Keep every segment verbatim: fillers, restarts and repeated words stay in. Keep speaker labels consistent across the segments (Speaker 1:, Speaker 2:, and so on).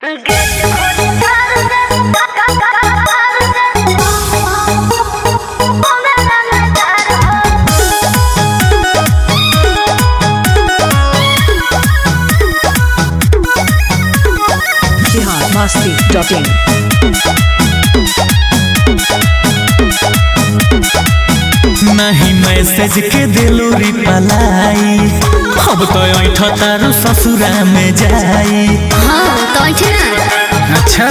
Speaker 1: Masti dot in.
Speaker 2: नहीं message के दिलो रिप्लाई अब तो ऐठा तारू ससुरा में जाई।
Speaker 3: हाँ तो ऐठे ना।
Speaker 2: अच्छा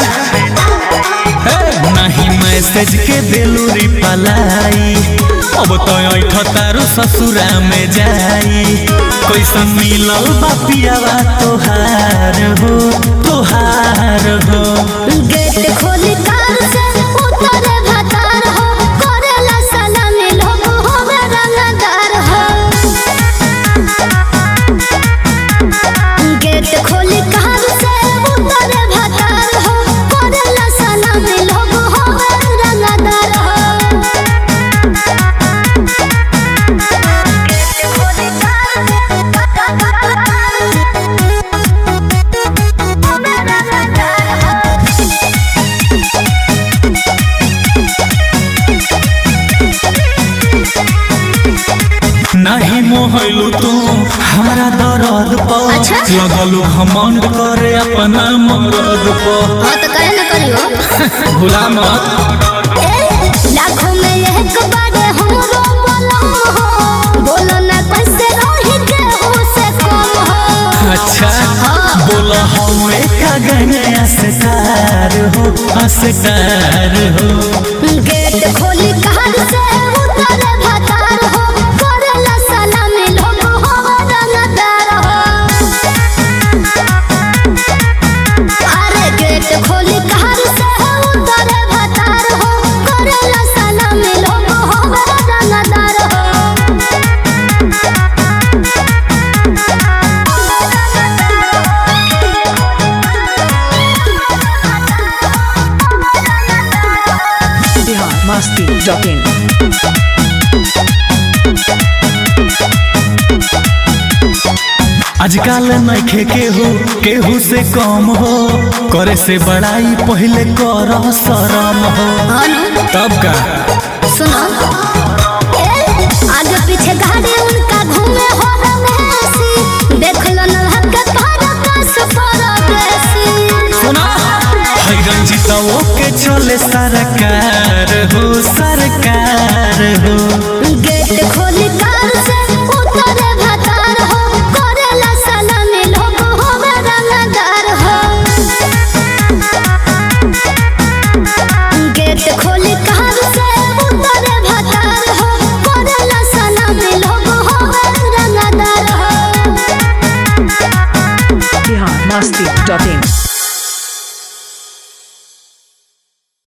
Speaker 2: नहीं मैसेज के दिलो रिप्लाई अब तो ऐठा तारू ससुरा में जाई। कैसन मिलल बापियावा तोहार हो तोहार हो।
Speaker 3: गेट खोली कार से उतरे भतार हो करेला सलामी लोग होवे रंगदार हो। गेट खोली कार से उतरे भतार हो करेला सलामी लोग होवे रंगदार हो। गेट खोली कार
Speaker 2: नहीं मोहलू तू हमारा दर्द पर
Speaker 3: अच्छा?
Speaker 2: लगलू घमंड करे अपना मरद पर।
Speaker 3: हाँ तो करे ना करियो।
Speaker 2: भुला मत
Speaker 3: लाखों में एक बारे हमरो बोलम हो बोलो ना कैसे रही के से कम हो।
Speaker 2: अच्छा बोला हवे का गने असकार हो असकार हो।
Speaker 3: गेट खोली कार से उतरे भतार हो करेला सलामी लोग हो रंगदार हो। अरे गेट खोली कार से उतरे भतार हो करेला सलामी लोग हो रंगदार हो।
Speaker 1: Masti dot in.
Speaker 2: आजकल नइखे केहू केहू से कम हो करे से बड़ाई पहले कर शरम हो।
Speaker 3: हाँ ना?
Speaker 2: तब का
Speaker 3: सुनो ए, आगे पीछे गाड़ी उनका घूमे हो रमेशी देख लो न हक पर कस पर बेसी।
Speaker 2: सुना है रंजितों के चले सरकार हो सरकार हो।
Speaker 3: गेट खोली कार से उतरे भतार हो करेला सलामी लोग होवे रंगदार हो। गेट खोली कार से उतरे भतार हो करेला सलामी लोग होवे रंगदार हो।
Speaker 1: Masti dot in.